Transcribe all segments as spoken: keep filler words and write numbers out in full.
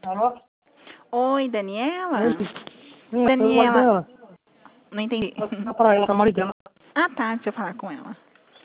Alô? Oi, Daniela? Oi. Sim, Daniela, dela. não entendi. Dá pra ela, tá marido dela. Ah, tá, deixa eu falar com ela.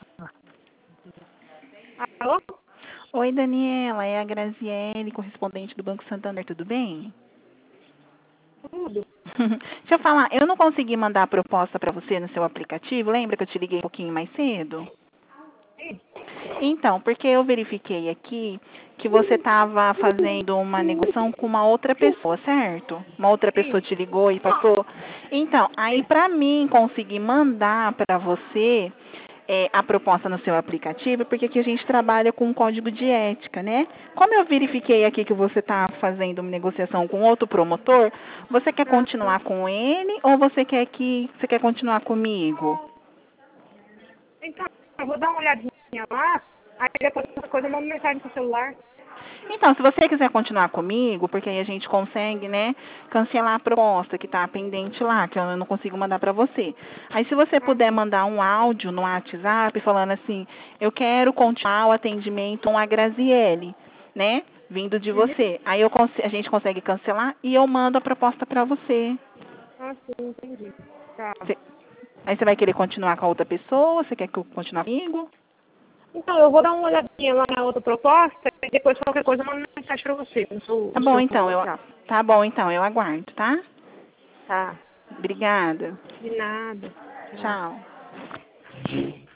Alô? Oi, Daniela, é a Graziele, correspondente do Banco Santander, tudo bem? Tudo. Deixa eu falar, eu não consegui mandar a proposta para você no seu aplicativo, lembra que eu te liguei um pouquinho mais cedo? Sim. Então, porque eu verifiquei aqui que você estava fazendo uma negociação com uma outra pessoa, certo? Uma outra pessoa Sim. te ligou e passou. Então, aí para mim conseguir mandar para você é, a proposta no seu aplicativo, porque aqui a gente trabalha com um código de ética, né? Como eu verifiquei aqui que você está fazendo uma negociação com outro promotor, você quer continuar com ele ou você quer que você quer continuar comigo? Então, eu vou dar uma olhadinha lá, aí depois qualquer coisa eu mando mensagem pro celular. Então, se você quiser continuar comigo, porque aí a gente consegue, né, cancelar a proposta que está pendente lá, que eu não consigo mandar para você. Aí, se você Ah, puder sim. mandar um áudio no WhatsApp falando assim, eu quero continuar o atendimento com a Graziele, né, vindo de Uhum. você. Aí eu cons- a gente consegue cancelar e eu mando a proposta para você. Ah, sim, entendi. Tá. Cê- Aí você vai querer continuar com a outra pessoa? Você quer que eu continue comigo? Então, eu vou dar uma olhadinha lá na outra proposta e depois qualquer coisa eu mando mensagem pra você no seu, Tá no bom, seu então. Eu, WhatsApp. tá bom, então. Eu aguardo, tá? Tá. Obrigada. De nada. Tchau. Tchau.